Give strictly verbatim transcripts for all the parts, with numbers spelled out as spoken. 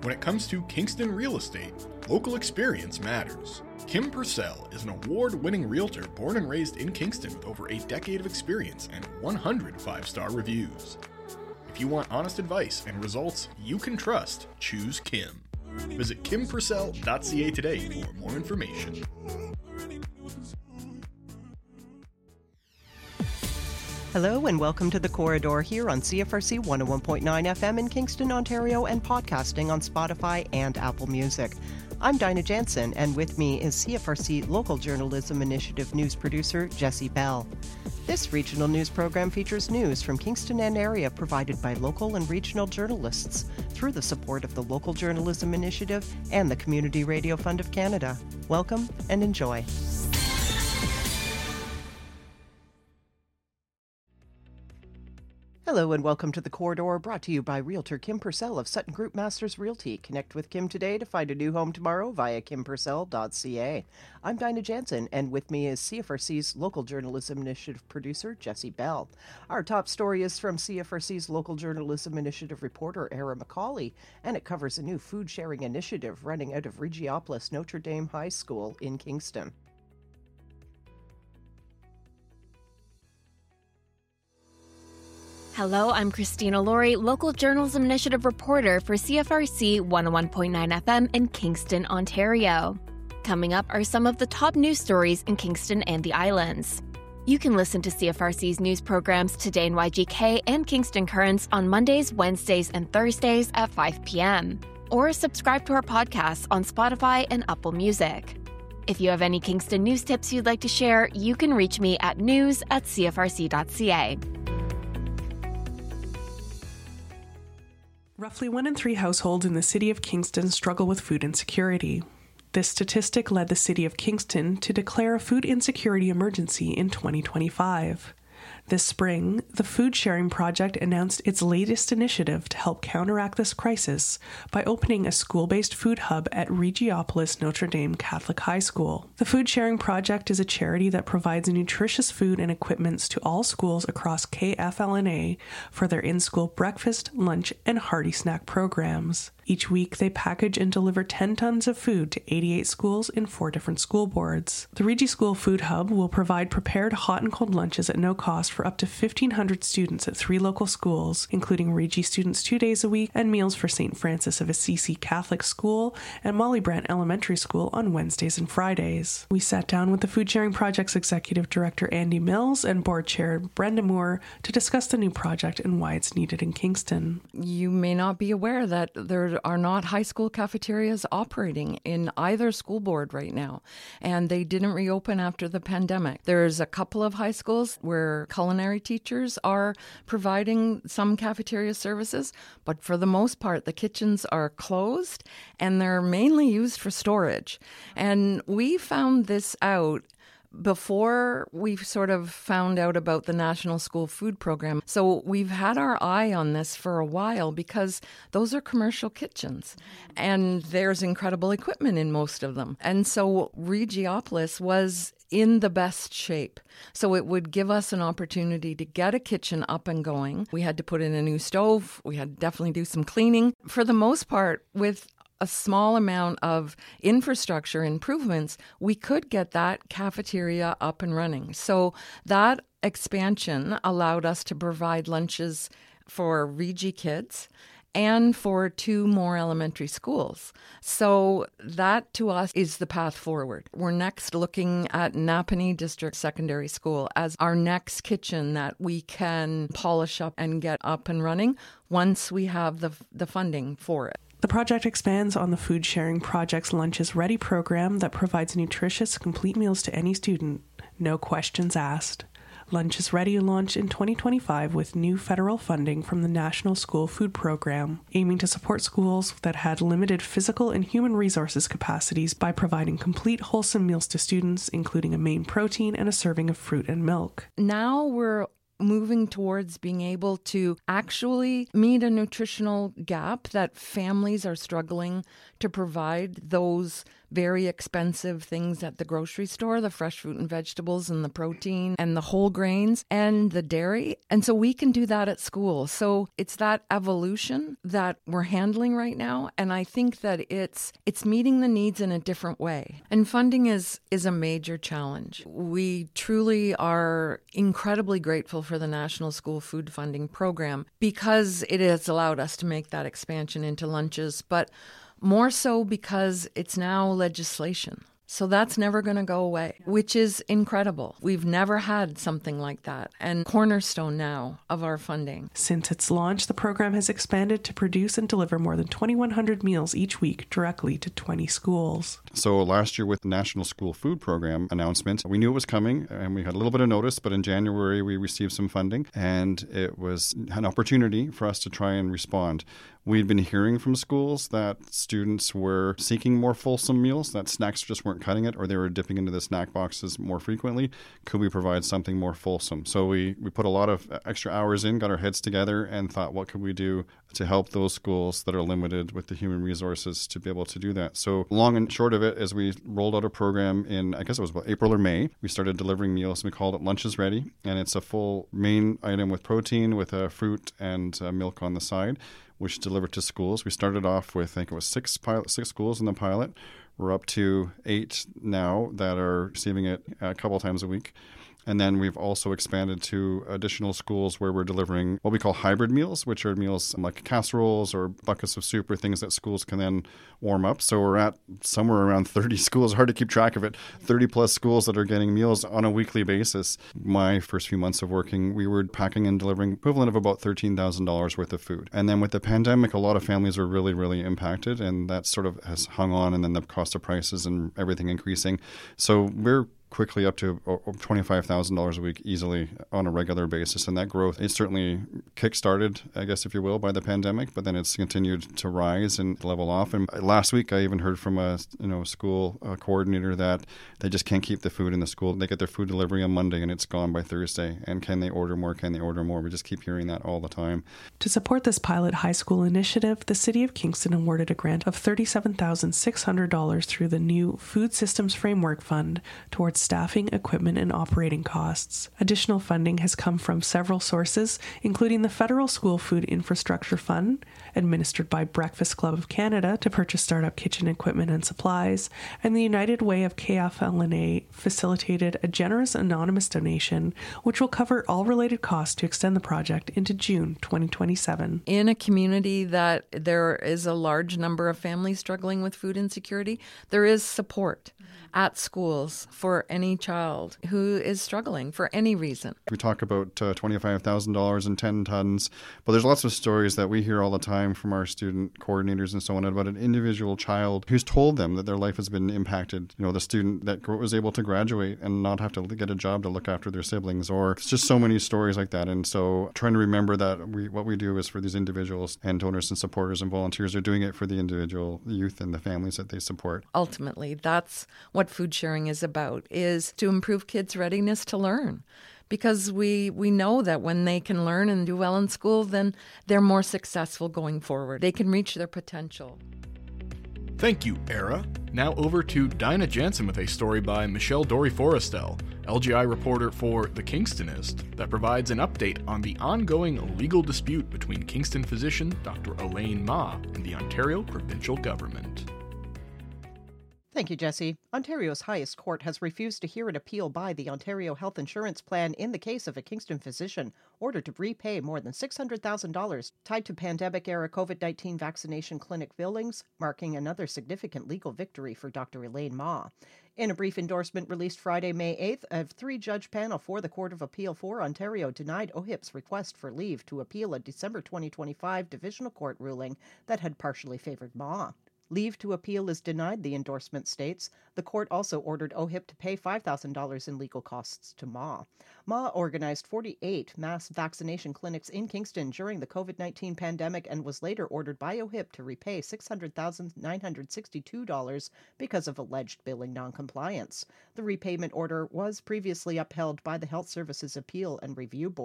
When it comes to Kingston real estate, local experience matters. Kim Purcell is an award-winning realtor born and raised in Kingston with over a decade of experience and one hundred five-star reviews. If you want honest advice and results you can trust, choose Kim. Visit kim purcell dot c a today for more information. Hello and welcome to The Corridor here on C F R C one oh one point nine F M in Kingston, Ontario, and podcasting on Spotify and Apple Music. I'm Dinah Jansen, and with me is C F R C Local Journalism Initiative news producer Jessie Bell. This regional news program features news from Kingston and area provided by local and regional journalists through the support of the Local Journalism Initiative and the Community Radio Fund of Canada. Welcome and enjoy. Hello and welcome to The Corridor, brought to you by Realtor Kim Purcell of Sutton Group Masters Realty. Connect with Kim today to find a new home tomorrow via kim purcell dot c a. I'm Dinah Jansen, and with me is C F R C's Local Journalism Initiative producer, Jessie Bell. Our top story is from C F R C's Local Journalism Initiative reporter, Era McCauley, and it covers a new food-sharing initiative running out of Regiopolis Notre Dame High School in Kingston. Hello, I'm Christina Laurie, Local Journalism Initiative reporter for C F R C one oh one point nine F M in Kingston, Ontario. Coming up are some of the top news stories in Kingston and the Islands. You can listen to C F R C's news programs Today in Y G K and Kingston Currents on Mondays, Wednesdays, and Thursdays at five p.m. Or subscribe to our podcasts on Spotify and Apple Music. If you have any Kingston news tips you'd like to share, you can reach me at news at c f r c dot c a. Roughly one in three households in the city of Kingston struggle with food insecurity. This statistic led the city of Kingston to declare a food insecurity emergency in twenty twenty-five. This spring, the Food Sharing Project announced its latest initiative to help counteract this crisis by opening a school-based food hub at Regiopolis Notre Dame Catholic High School. The Food Sharing Project is a charity that provides nutritious food and equipments to all schools across K F L N A for their in-school breakfast, lunch, and hearty snack programs. Each week, they package and deliver ten tons of food to eighty-eight schools in four different school boards. The Regi School Food Hub will provide prepared hot and cold lunches at no cost for up to fifteen hundred students at three local schools, including Regi students two days a week and meals for Saint Francis of Assisi Catholic School and Molly Brant Elementary School on Wednesdays and Fridays. We sat down with the Food Sharing Project's Executive Director Andy Mills and Board Chair Brenda Moore to discuss the new project and why it's needed in Kingston. You may not be aware that there are not high school cafeterias operating in either school board right now, and they didn't reopen after the pandemic. There's a couple of high schools where culinary teachers are providing some cafeteria services, but for the most part, the kitchens are closed and they're mainly used for storage. And we found this out before we sort of found out about the National School Food Program. So we've had our eye on this for a while because those are commercial kitchens and there's incredible equipment in most of them. And so Regiopolis was in the best shape. So it would give us an opportunity to get a kitchen up and going. We had to put in a new stove. We had to definitely do some cleaning. For the most part, with a small amount of infrastructure improvements, we could get that cafeteria up and running. So that expansion allowed us to provide lunches for Regi kids and for two more elementary schools. So that to us is the path forward. We're next looking at Napanee District Secondary School as our next kitchen that we can polish up and get up and running once we have the the funding for it. The project expands on the Food Sharing Project's Lunches Ready program that provides nutritious, complete meals to any student, no questions asked. Lunches Ready launched in twenty twenty-five with new federal funding from the National School Food Program, aiming to support schools that had limited physical and human resources capacities by providing complete wholesome meals to students, including a main protein and a serving of fruit and milk. Now we're moving towards being able to actually meet a nutritional gap that families are struggling to provide those very expensive things at the grocery store, the fresh fruit and vegetables and the protein and the whole grains and the dairy. And so we can do that at school. So it's that evolution that we're handling right now. And I think that it's it's meeting the needs in a different way. And funding is is a major challenge. We truly are incredibly grateful for the National School Food Funding Program because it has allowed us to make that expansion into lunches, but more so because it's now legislation. So that's never going to go away, which is incredible. We've never had something like that, and cornerstone now of our funding. Since its launch, the program has expanded to produce and deliver more than twenty-one hundred meals each week directly to twenty schools. So last year with the National School Food Program announcement, we knew it was coming and we had a little bit of notice, but in January we received some funding and it was an opportunity for us to try and respond. We'd been hearing from schools that students were seeking more fulsome meals, that snacks just weren't cutting it, or they were dipping into the snack boxes more frequently. Could we provide something more fulsome? So we, we put a lot of extra hours in, got our heads together, and thought, what could we do to help those schools that are limited with the human resources to be able to do that? So long and short of it is we rolled out a program in, I guess it was about April or May. We started delivering meals. We called it Lunch is Ready, and it's a full main item with protein, with a fruit and uh, milk on the side, which delivered to schools. We started off with, I think it was six pilot, six schools in the pilot. We're up to eight now that are receiving it a couple times a week. And then we've also expanded to additional schools where we're delivering what we call hybrid meals, which are meals like casseroles or buckets of soup or things that schools can then warm up. So we're at somewhere around thirty schools, hard to keep track of it, thirty plus schools that are getting meals on a weekly basis. My first few months of working, we were packing and delivering equivalent of about thirteen thousand dollars worth of food. And then with the pandemic, a lot of families were really, really impacted, and that sort of has hung on, and then the cost of prices and everything increasing. So we're quickly up to twenty-five thousand dollars a week easily on a regular basis. And that growth, it certainly kick-started, I guess, if you will, by the pandemic, but then it's continued to rise and level off. And last week, I even heard from a you know school uh, coordinator that they just can't keep the food in the school. They get their food delivery on Monday and it's gone by Thursday. And can they order more? Can they order more? We just keep hearing that all the time. To support this pilot high school initiative, the City of Kingston awarded a grant of thirty-seven thousand six hundred dollars through the new Food Systems Framework Fund towards staffing, equipment, and operating costs. Additional funding has come from several sources, including the Federal School Food Infrastructure Fund, administered by Breakfast Club of Canada to purchase startup kitchen equipment and supplies, and the United Way of K F L N A facilitated a generous anonymous donation, which will cover all related costs to extend the project into June twenty twenty-seven. In a community that there is a large number of families struggling with food insecurity, there is support at schools for any child who is struggling for any reason. We talk about uh, twenty-five thousand dollars and ten tons, but there's lots of stories that we hear all the time from our student coordinators and so on about an individual child who's told them that their life has been impacted. You know, the student that was able to graduate and not have to get a job to look after their siblings, or it's just so many stories like that. And so trying to remember that we, what we do is for these individuals, and donors and supporters and volunteers are doing it for the individual youth and the families that they support. Ultimately, that's what food sharing is about, is to improve kids' readiness to learn. Because we, we know that when they can learn and do well in school, then they're more successful going forward. They can reach their potential. Thank you, Era. Now over to Dinah Jansen with a story by Michelle Dory-Forrestel, L G I reporter for The Kingstonist, that provides an update on the ongoing legal dispute between Kingston physician Doctor Elaine Ma and the Ontario provincial government. Thank you, Jesse. Ontario's highest court has refused to hear an appeal by the Ontario Health Insurance Plan in the case of a Kingston physician ordered to repay more than six hundred thousand dollars tied to pandemic-era COVID nineteen vaccination clinic billings, marking another significant legal victory for Doctor Elaine Ma. In a brief endorsement released Friday, May eighth, a three-judge panel for the Court of Appeal for Ontario denied O H I P's request for leave to appeal a December twenty twenty-five divisional court ruling that had partially favored Ma. Leave to appeal is denied, the endorsement states. The court also ordered O H I P to pay five thousand dollars in legal costs to Ma. Ma organized forty-eight mass vaccination clinics in Kingston during the COVID nineteen pandemic and was later ordered by O H I P to repay six hundred thousand nine hundred sixty-two dollars because of alleged billing noncompliance. The repayment order was previously upheld by the Health Services Appeal and Review Board.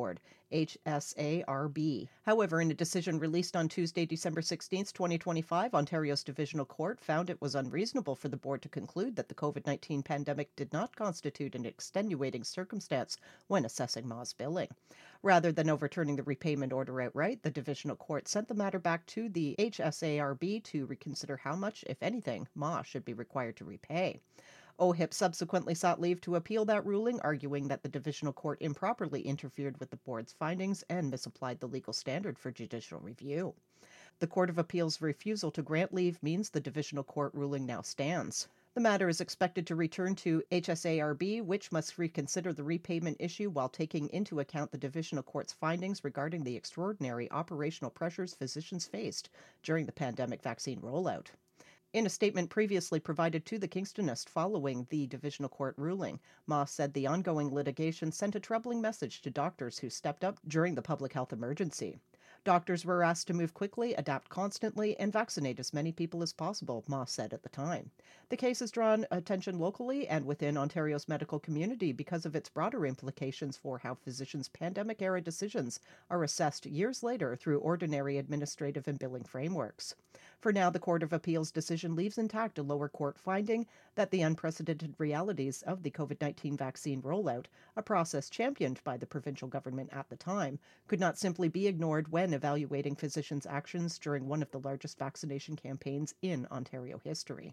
H S A R B. However, in a decision released on Tuesday, December sixteenth, twenty twenty-five, Ontario's Divisional Court found it was unreasonable for the board to conclude that the COVID nineteen pandemic did not constitute an extenuating circumstance when assessing M A W's billing. Rather than overturning the repayment order outright, the Divisional Court sent the matter back to the H S A R B to reconsider how much, if anything, M A W should be required to repay. O H I P subsequently sought leave to appeal that ruling, arguing that the Divisional Court improperly interfered with the board's findings and misapplied the legal standard for judicial review. The Court of Appeal's refusal to grant leave means the Divisional Court ruling now stands. The matter is expected to return to H S A R B, which must reconsider the repayment issue while taking into account the Divisional Court's findings regarding the extraordinary operational pressures physicians faced during the pandemic vaccine rollout. In a statement previously provided to the Kingstonist following the Divisional Court ruling, M A W said the ongoing litigation sent a troubling message to doctors who stepped up during the public health emergency. Doctors were asked to move quickly, adapt constantly, and vaccinate as many people as possible, M A W said at the time. The case has drawn attention locally and within Ontario's medical community because of its broader implications for how physicians' pandemic-era decisions are assessed years later through ordinary administrative and billing frameworks. For now, the Court of Appeal's decision leaves intact a lower court finding that the unprecedented realities of the COVID nineteen vaccine rollout, a process championed by the provincial government at the time, could not simply be ignored when evaluating physicians' actions during one of the largest vaccination campaigns in Ontario history.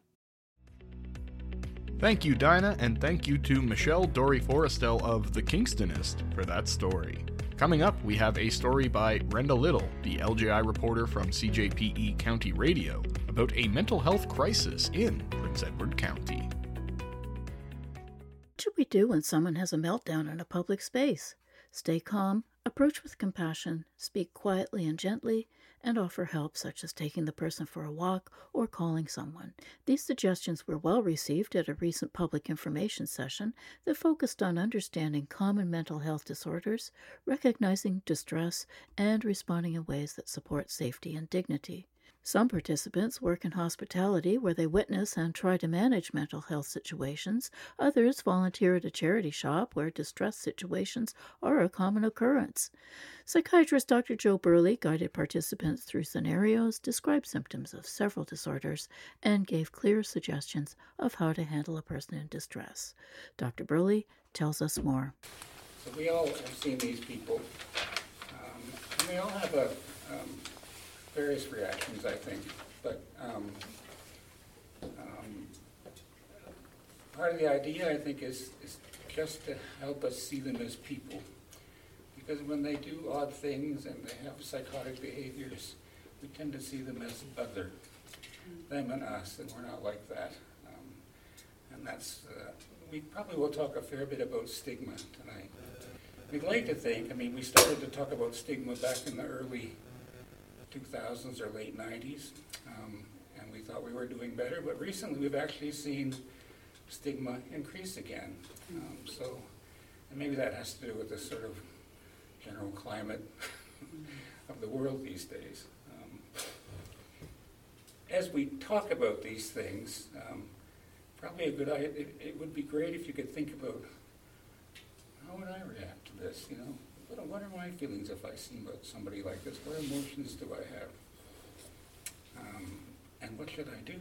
Thank you, Dinah, and thank you to Michelle Dory-Forrestel of The Kingstonist for that story. Coming up, we have a story by Brenda Little, the L J I reporter from C J P E County Radio, about a mental health crisis in Prince Edward County. What should we do when someone has a meltdown in a public space? Stay calm, approach with compassion, speak quietly and gently, and offer help such as taking the person for a walk or calling someone. These suggestions were well received at a recent public information session that focused on understanding common mental health disorders, recognizing distress, and responding in ways that support safety and dignity. Some participants work in hospitality where they witness and try to manage mental health situations. Others volunteer at a charity shop where distress situations are a common occurrence. Psychiatrist Doctor Joe Burley guided participants through scenarios, described symptoms of several disorders, and gave clear suggestions of how to handle a person in distress. Doctor Burley tells us more. So we all have seen these people, um, and they all have a um, various reactions, I think, but um, um, part of the idea, I think, is, is just to help us see them as people. Because when they do odd things and they have psychotic behaviors, we tend to see them as other, them and us, and we're not like that. Um, and that's, uh, we probably will talk a fair bit about stigma tonight. We'd like to think, I mean, we started to talk about stigma back in the early two thousands or late nineties, um, and we thought we were doing better, but recently we've actually seen stigma increase again. Um, so, and maybe that has to do with the sort of general climate of the world these days. Um, as we talk about these things, um, probably a good idea, it, it would be great if you could think about how would I react to this, you know? What, what are my feelings if I see somebody like this? What emotions do I have? Um, and what should I do?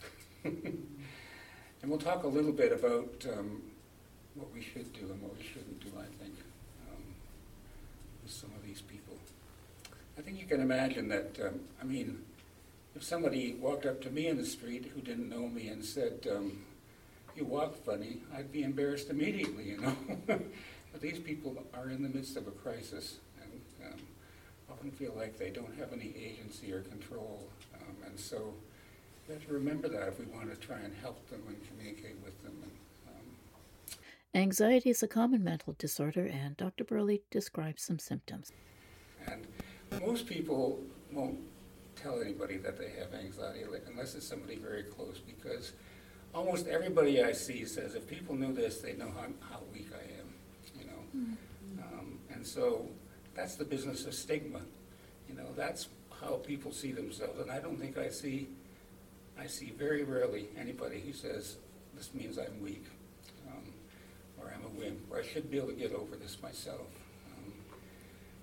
And we'll talk a little bit about um, what we should do and what we shouldn't do, I think, um, with some of these people. I think you can imagine that, um, I mean, if somebody walked up to me in the street who didn't know me and said, um, you walk funny, I'd be embarrassed immediately, you know? But these people are in the midst of a crisis and um, often feel like they don't have any agency or control. Um, and so we have to remember that if we want to try and help them and communicate with them. And, um, Anxiety is a common mental disorder, and Doctor Burley describes some symptoms. And most people won't tell anybody that they have anxiety unless it's somebody very close, because almost everybody I see says if people knew this, they'd know how, how weak I am. Um, and so that's the business of stigma. You know, that's how people see themselves. And I don't think I see, I see very rarely anybody who says, this means I'm weak, um, or I'm a wimp, or I should be able to get over this myself. Um,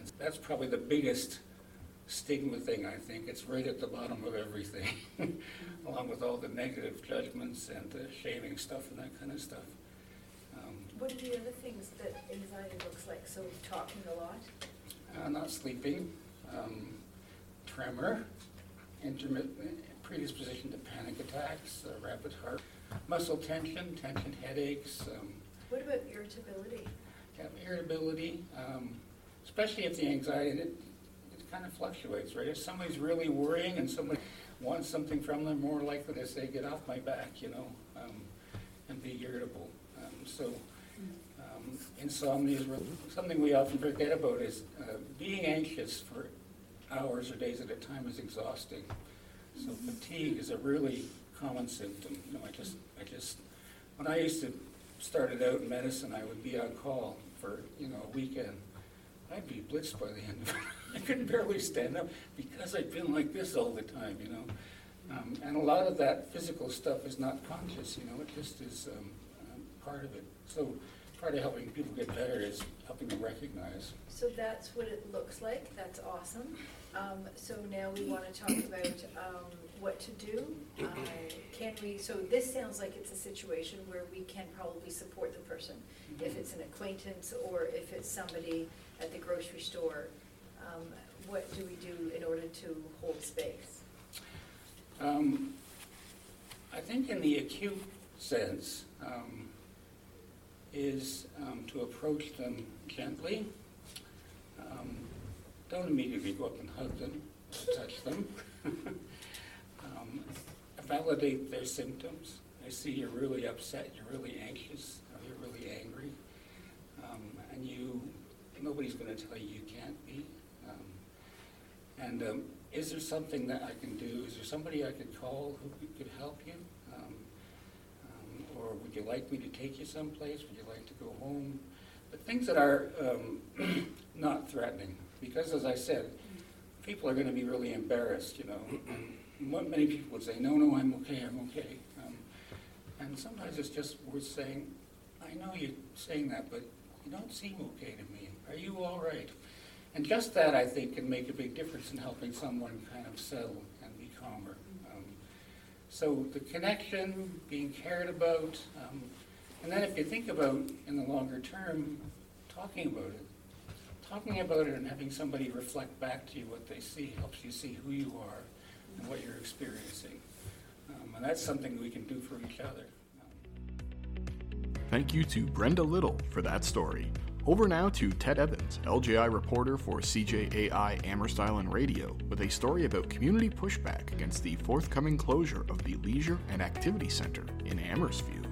And that's probably the biggest stigma thing, I think. It's right at the bottom of everything, along with all the negative judgments and the shaming stuff and that kind of stuff. Um, what are the other things that anxiety looks like? So talking a lot? Uh, not sleeping, um, tremor, intermittent predisposition to panic attacks, uh, rapid heart, muscle tension, tension headaches. Um, what about irritability? Yeah, irritability, um, especially if the anxiety, it, it kind of fluctuates, right? If somebody's really worrying and somebody wants something from them, more likely to say, get off my back, you know, um, and be irritable. Um, so um, insomnia is really, something we often forget about is uh, being anxious for hours or days at a time is exhausting. So fatigue is a really common symptom. You know, I just, I just, when I used to started out in medicine, I would be on call for, you know, a weekend. I'd be blitzed by the end of it. I couldn't barely stand up because I'd been like this all the time, you know. Um, and a lot of that physical stuff is not conscious, you know, it just is um, um, part of it. So part of helping people get better is helping them recognize. So that's what it looks like. That's awesome. Um, so now we want to talk about um, what to do. Uh, can we, so this sounds like it's a situation where we can probably support the person. Mm-hmm. If it's an acquaintance or if it's somebody at the grocery store, um, what do we do in order to hold space? Um, I think in the acute sense um, is um, to approach them gently. Um, don't immediately go up and hug them, touch them. um, validate their symptoms. I see you're really upset, you're really anxious, or you're really angry, um, and you, nobody's going to tell you you can't be. Um, and um, is there something that I can do? Is there somebody I could call who could help you? Um, um, or would you like me to take you someplace? Would you like to go home? But things that are um, not threatening. Because as I said, people are going to be really embarrassed, you know. And what many people would say, no, no, I'm okay, I'm okay. Um, and sometimes it's just worth saying, I know you're saying that, but you don't seem okay to me. Are you all right? And just that, I think, can make a big difference in helping someone kind of settle and be calmer. Um, so the connection, being cared about, um, and then if you think about, in the longer term, talking about it. Talking about it and having somebody reflect back to you what they see helps you see who you are and what you're experiencing. Um, and that's something we can do for each other. Thank you to Brenda Little for that story. Over now to Ted Evans, L J I reporter for C J A I Amherst Island Radio, with a story about community pushback against the forthcoming closure of the Leisure and Activity Center in Amherstview.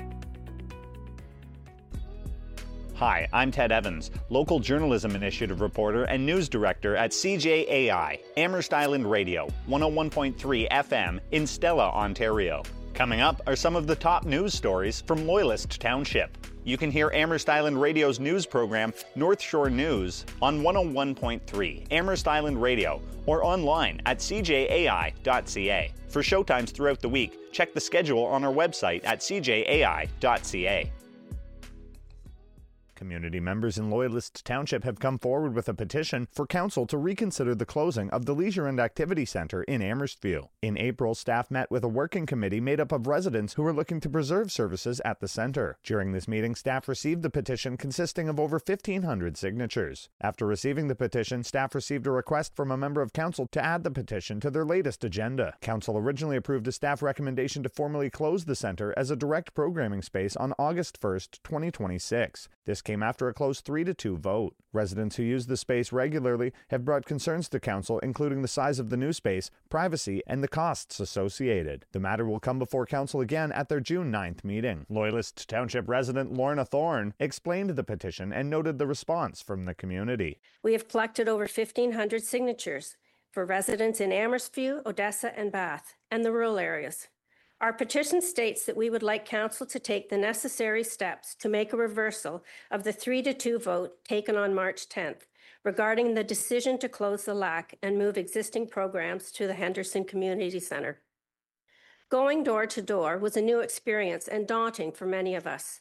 Hi, I'm Ted Evans, local journalism initiative reporter and news director at C J A I, Amherst Island Radio, one oh one point three F M in Stella, Ontario. Coming up are some of the top news stories from Loyalist Township. You can hear Amherst Island Radio's news program, North Shore News, on one oh one point three Amherst Island Radio or online at c j a i dot c a. For showtimes throughout the week, check the schedule on our website at c j a i dot c a. Community members in Loyalist Township have come forward with a petition for council to reconsider the closing of the Leisure and Activity Centre in Amherstview. In April, staff met with a working committee made up of residents who were looking to preserve services at the centre. During this meeting, staff received the petition consisting of over fifteen hundred signatures. After receiving the petition, staff received a request from a member of council to add the petition to their latest agenda. Council originally approved a staff recommendation to formally close the centre as a direct programming space on August first, twenty twenty-six. This came after a close three to two vote. Residents who use the space regularly have brought concerns to council, including the size of the new space, privacy, and the costs associated. The matter will come before council again at their June ninth meeting. Loyalist Township resident Lorna Thorne explained the petition and noted the response from the community. We have collected over fifteen hundred signatures for residents in Amherstview, Odessa, and Bath, and the rural areas. Our petition states that we would like council to take the necessary steps to make a reversal of the three to two vote taken on March tenth regarding the decision to close the L A C and move existing programs to the Henderson Community Centre. Going door to door was a new experience and daunting for many of us.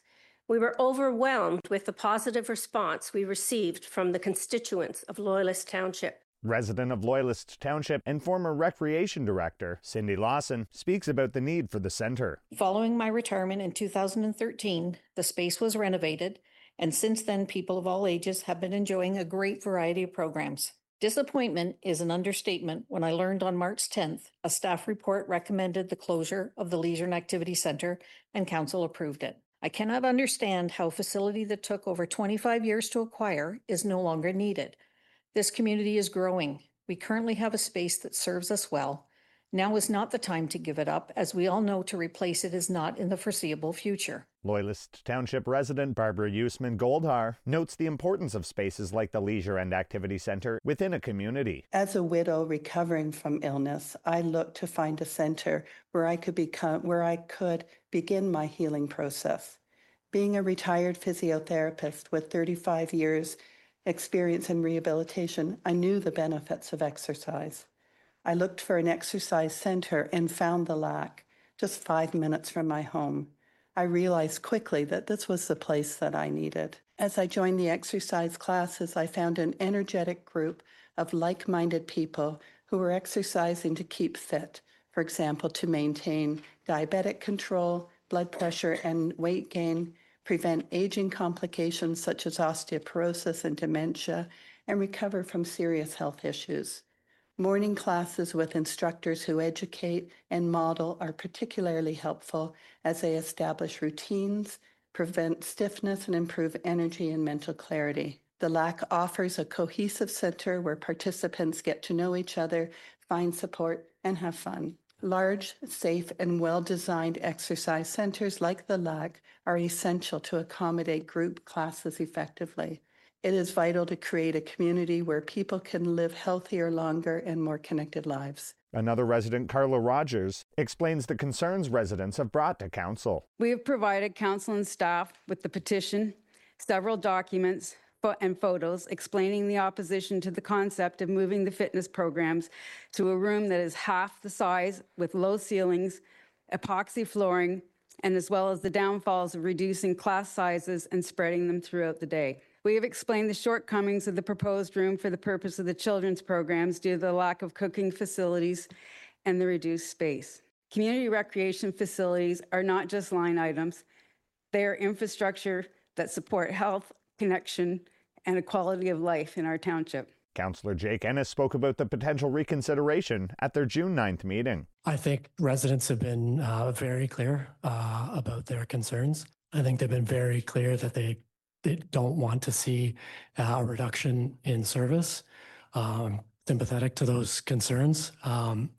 We were overwhelmed with the positive response we received from the constituents of Loyalist Township. Resident of Loyalist Township and former Recreation Director Cindy Lawson speaks about the need for the centre. Following my retirement in two thousand thirteen, the space was renovated, and since then people of all ages have been enjoying a great variety of programs. Disappointment is an understatement when I learned on March tenth a staff report recommended the closure of the Leisure and Activity Centre and Council approved it. I cannot understand how a facility that took over twenty-five years to acquire is no longer needed. This community is growing. We currently have a space that serves us well. Now is not the time to give it up, as we all know to replace it is not in the foreseeable future. Loyalist Township resident Barbara Usman Goldhar notes the importance of spaces like the Leisure and Activity Centre within a community. As a widow recovering from illness, I looked to find a centre where I could become, where I could begin my healing process. Being a retired physiotherapist with thirty-five years experience in rehabilitation, I knew the benefits of exercise. I looked for an exercise centre and found the Lac, just five minutes from my home. I realized quickly that this was the place that I needed. As I joined the exercise classes, I found an energetic group of like-minded people who were exercising to keep fit, for example, to maintain diabetic control, blood pressure and weight gain, prevent aging complications such as osteoporosis and dementia, and recover from serious health issues. Morning classes with instructors who educate and model are particularly helpful as they establish routines, prevent stiffness, and improve energy and mental clarity. The Lac offers a cohesive center where participants get to know each other, find support, and have fun. Large, safe, and well-designed exercise centers like the Lac are essential to accommodate group classes effectively. It is vital to create a community where people can live healthier, longer, and more connected lives. Another resident, Carla Rogers, explains the concerns residents have brought to Council. We have provided Council and staff with the petition, several documents, and photos explaining the opposition to the concept of moving the fitness programs to a room that is half the size with low ceilings, epoxy flooring, and as well as the downfalls of reducing class sizes and spreading them throughout the day. We have explained the shortcomings of the proposed room for the purpose of the children's programs due to the lack of cooking facilities and the reduced space. Community recreation facilities are not just line items. They are infrastructure that support health, connection, and a quality of life in our township. Councillor Jake Ennis spoke about the potential reconsideration at their June ninth meeting. I think residents have been uh, very clear uh, about their concerns. I think they've been very clear that they, they don't want to see uh, a reduction in service. Um, sympathetic to those concerns. Um,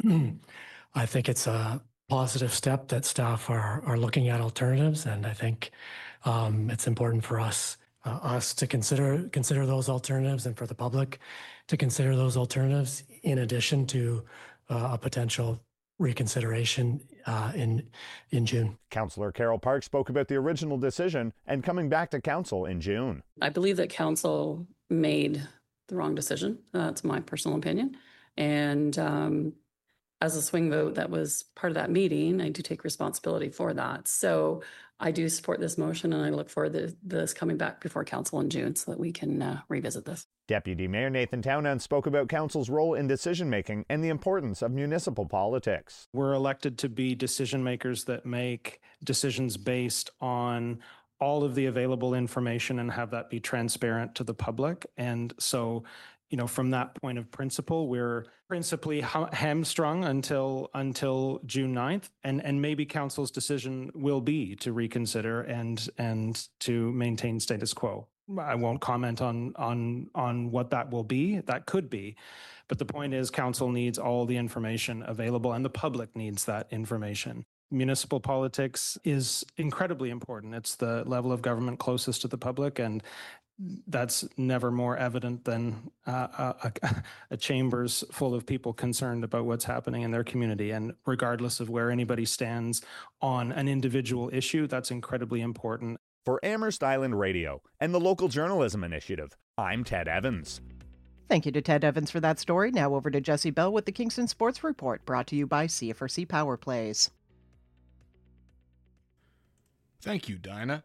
I think it's a positive step that staff are, are looking at alternatives, and I think um, it's important for us Uh, us to consider consider those alternatives and for the public to consider those alternatives in addition to uh, a potential reconsideration uh, in in June. Councillor Carol Park spoke about the original decision and coming back to Council in June. I believe that Council made the wrong decision. That's my personal opinion. And um, as a swing vote that was part of that meeting, I do take responsibility for that. So I do support this motion, and I look forward to this coming back before Council in June so that we can uh, revisit this. Deputy Mayor Nathan Townend spoke about Council's role in decision-making and the importance of municipal politics. We're elected to be decision makers that make decisions based on all of the available information and have that be transparent to the public. And so, you know, from that point of principle, we're principally ha- hamstrung until until June ninth, and and maybe Council's decision will be to reconsider and and to maintain status quo. I won't comment on on on what that will be. That could be, but the point is, Council needs all the information available, and the public needs that information. Municipal politics is incredibly important. It's the level of government closest to the public, and that's never more evident than uh, a, a chambers full of people concerned about what's happening in their community. And regardless of where anybody stands on an individual issue, that's incredibly important. For Amherst Island Radio and the Local Journalism Initiative, I'm Ted Evans. Thank you to Ted Evans for that story. Now over to Jesse Bell with the Kingston Sports Report, brought to you by C F R C Power Plays. Thank you, Dinah.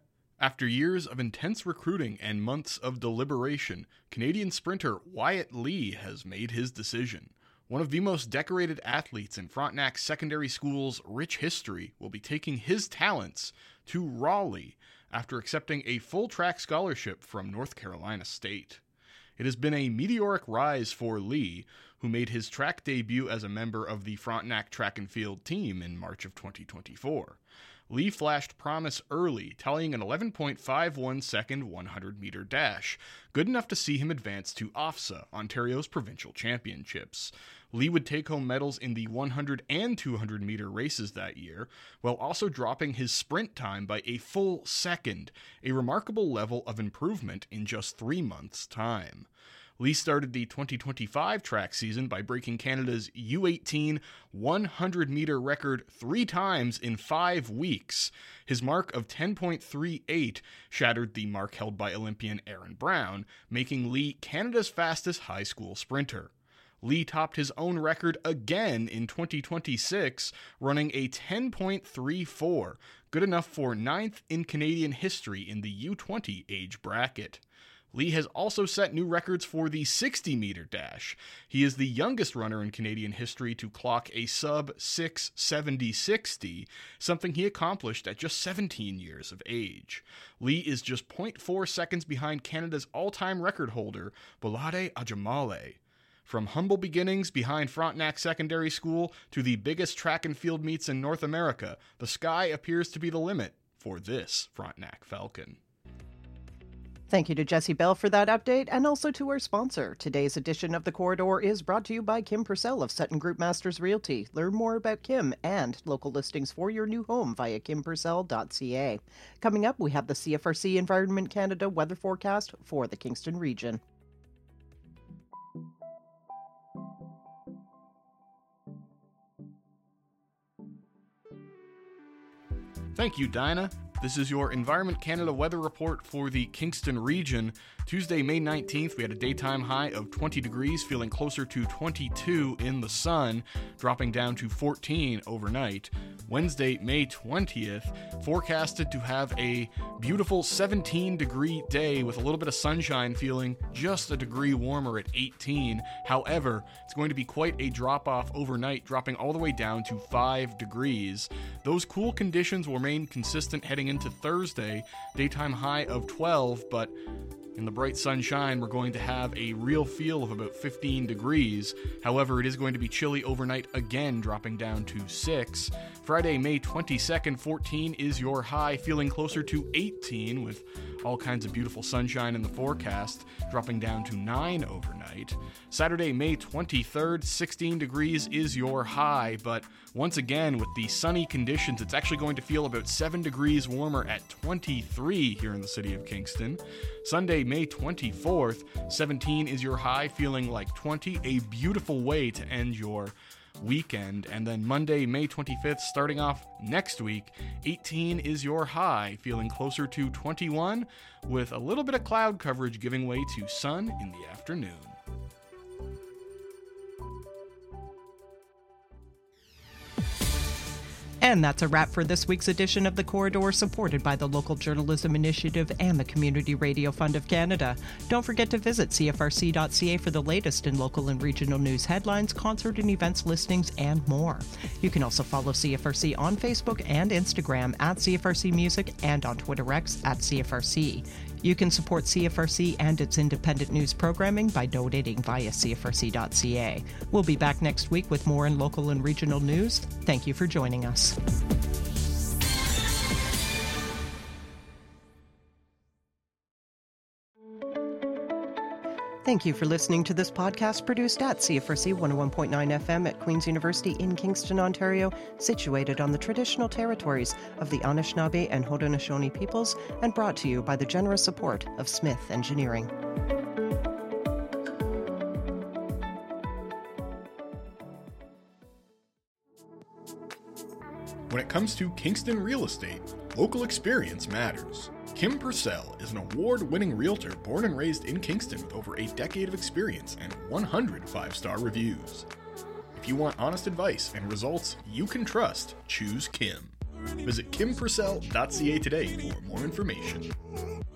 After years of intense recruiting and months of deliberation, Canadian sprinter Wyatt Lee has made his decision. One of the most decorated athletes in Frontenac Secondary School's rich history will be taking his talents to Raleigh after accepting a full track scholarship from North Carolina State. It has been a meteoric rise for Lee, who made his track debut as a member of the Frontenac track and field team in March of twenty twenty-four. Lee flashed promise early, tallying an eleven point five one second one hundred meter dash, good enough to see him advance to O F S A, Ontario's provincial championships. Lee would take home medals in the one hundred and two hundred meter races that year, while also dropping his sprint time by a full second, a remarkable level of improvement in just three months' time. Lee started the twenty twenty-five track season by breaking Canada's U eighteen one hundred meter record three times in five weeks. His mark of ten point three eight shattered the mark held by Olympian Aaron Brown, making Lee Canada's fastest high school sprinter. Lee topped his own record again in twenty twenty-six, running a ten point three four, good enough for ninth in Canadian history in the U twenty age bracket. Lee has also set new records for the sixty meter dash. He is the youngest runner in Canadian history to clock a sub six seventy sixty, something he accomplished at just seventeen years of age. Lee is just zero point four seconds behind Canada's all-time record holder, Bolade Ajamale. From humble beginnings behind Frontenac Secondary School to the biggest track and field meets in North America, the sky appears to be the limit for this Frontenac Falcon. Thank you to Jesse Bell for that update, and also to our sponsor. Today's edition of The Corridor is brought to you by Kim Purcell of Sutton Group Masters Realty. Learn more about Kim and local listings for your new home via kim purcell dot c a. Coming up, we have the C F R C Environment Canada weather forecast for the Kingston region. Thank you, Dinah. This is your Environment Canada weather report for the Kingston region. Tuesday, May nineteenth, we had a daytime high of twenty degrees, feeling closer to twenty-two in the sun, dropping down to fourteen overnight. Wednesday, May twentieth, forecasted to have a beautiful seventeen degree day with a little bit of sunshine, feeling just a degree warmer at eighteen. However, it's going to be quite a drop off overnight, dropping all the way down to five degrees. Those cool conditions will remain consistent heading into Thursday, daytime high of twelve, but in the bright sunshine, we're going to have a real feel of about fifteen degrees. However, it is going to be chilly overnight again, dropping down to six. Friday, May twenty-second, fourteen is your high, feeling closer to eighteen with all kinds of beautiful sunshine in the forecast, dropping down to nine overnight. Saturday, May twenty-third, sixteen degrees is your high, but once again, with the sunny conditions, it's actually going to feel about seven degrees warmer at twenty-three here in the city of Kingston. Sunday, May twenty-fourth, seventeen is your high, feeling like twenty, a beautiful way to end your weekend. And then Monday, May twenty-fifth, starting off next week, eighteen is your high, feeling closer to twenty-one, with a little bit of cloud coverage giving way to sun in the afternoon. And that's a wrap for this week's edition of The Corridor, supported by the Local Journalism Initiative and the Community Radio Fund of Canada. Don't forget to visit c f r c dot c a for the latest in local and regional news headlines, concert and events listings, and more. You can also follow C F R C on Facebook and Instagram at C F R C Music and on Twitter X at C F R C. You can support C F R C and its independent news programming by donating via c f r c dot c a. We'll be back next week with more in local and regional news. Thank you for joining us. Thank you for listening to this podcast produced at C F R C one oh one point nine F M at Queen's University in Kingston, Ontario, situated on the traditional territories of the Anishinaabe and Haudenosaunee peoples, and brought to you by the generous support of Smith Engineering. When it comes to Kingston real estate, local experience matters. Kim Purcell is an award-winning realtor born and raised in Kingston with over a decade of experience and one hundred five-star reviews. If you want honest advice and results you can trust, choose Kim. Visit kim purcell dot c a today for more information.